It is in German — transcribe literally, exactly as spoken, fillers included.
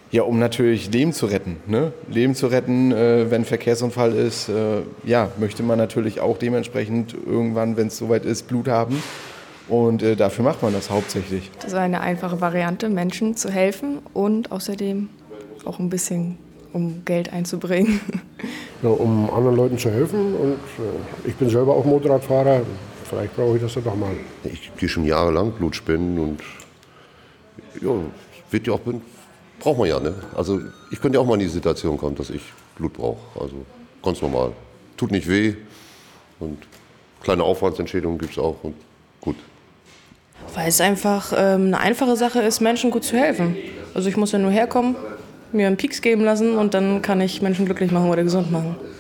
Ja, um natürlich Leben zu retten. Ne? Leben zu retten, äh, wenn ein Verkehrsunfall ist, äh, ja, möchte man natürlich auch dementsprechend irgendwann, wenn es soweit ist, Blut haben. Und äh, dafür macht man das hauptsächlich. Das ist eine einfache Variante, Menschen zu helfen und außerdem auch ein bisschen, um Geld einzubringen. Ja, um anderen Leuten zu helfen. Und äh, ich bin selber auch Motorradfahrer. Vielleicht brauche ich das ja doch mal. Ich gehe schon jahrelang Blut spenden und ja, wird ja auch, braucht man ja. Ne? Also ich könnte ja auch mal in die Situation kommen, dass ich Blut brauche. Also ganz normal. Tut nicht weh und kleine Aufwandsentschädigung gibt es auch und gut. Weil es einfach ähm, eine einfache Sache ist, Menschen gut zu helfen. Also ich muss ja nur herkommen, mir einen Pieks geben lassen und dann kann ich Menschen glücklich machen oder gesund machen.